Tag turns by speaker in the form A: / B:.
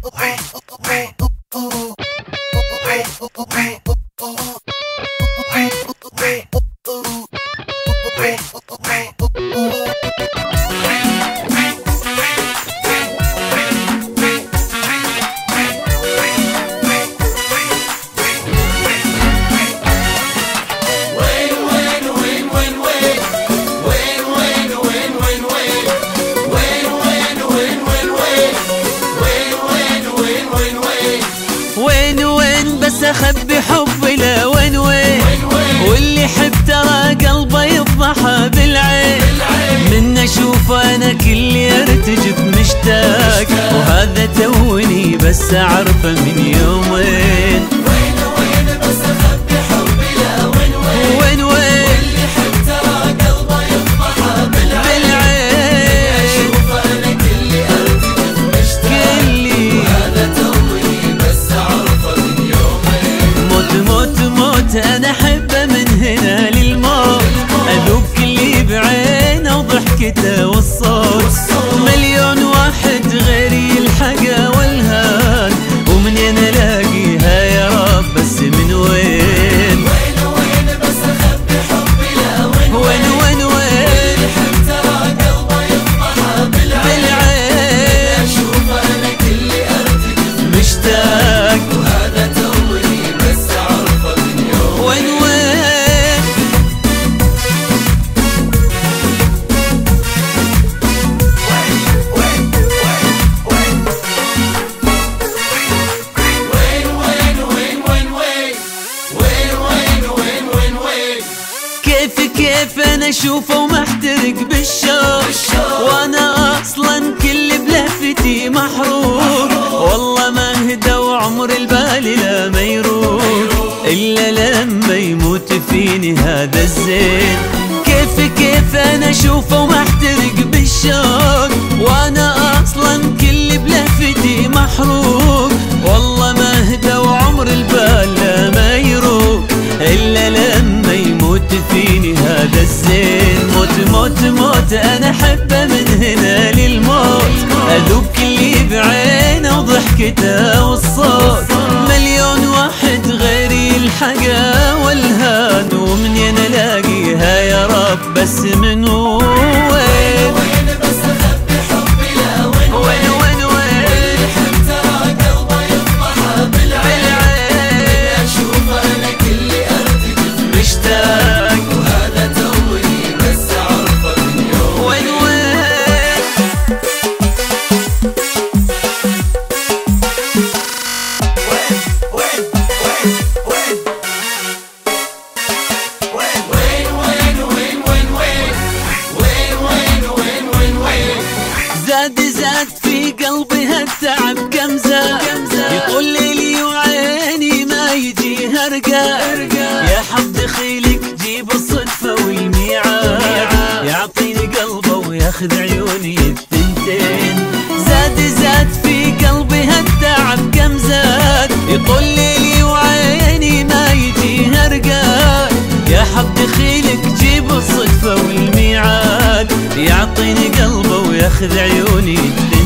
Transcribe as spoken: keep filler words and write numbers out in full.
A: وين وين بس اخبي حبي لا وين وين واللي يحب ترى قلبه يضحى بالعين من اشوف انا كل ارتجف مشتاق وهذا توني بس اعرفه من يومين.
B: وين وين بس اخبي حبي لا وين وين وين وين واللي يحب ترى قلبه يضحى بالعين اشوف انا كل ارتجف مشتاق وهذا توني بس اعرفه من يومين.
A: موت موت موت انا احبه من هنا للموت اذوب كلي بعينه وضحكته والصوت مليون واحد غيري يلحقه والهان ومنين الاقيها يا رب بس من وين.
B: وين وين بس اخبي حبي لا وين
A: وين وين وين
B: يحب ترى قلبه يضحى بالعين اشوف انا كل ارتجف
A: مشتاق
B: وهذا توني بس اعرفه من يوم.
A: وين وين كيف كيف انا اشوفه ومحترق بالشوق وانا اصلا كل بلفتي محروق والله ما اهدى وعمر البال لا ما يروق الا لما يموت فيني هذا الزين. كيف كيف انا اشوفه ومحترق بالشوق وانا اصلا كل بلفتي محروق والله ما اهدى وعمر البال لا ما يروق الا لما يموت فيني هذا الزين. موت موت موت انا احبه من هنا للموت اذوب كلي بعينه وضحكته والصوت مليون واحد غيري يلحقه والهان ومنين الاقيها يا رب بس من وين.
B: وين بس اخبي حبي لا وين
A: وين وين وين
B: يحب ترى قلبه يضحى بالعين اشوف انا كل ارتجف
A: مشتاق
B: وهذا توني بس اعرفه من يوم.
A: وين وين زاد زاد في قلبي هالتعب كم زاد يطول ليلي وعيني ما يجي هرقا يا حظ دخيلك جيب الصدفة والميعاد يعطيني قلبه وياخذ عيوني الثنتين. زاد زاد في قلبي هالتعب كم زاد يطول ليلي وعيني ما يجي هرقا يا حظ دخيلك جيب الصدفة والميعاد يعطيني قلبه وياخذ عيوني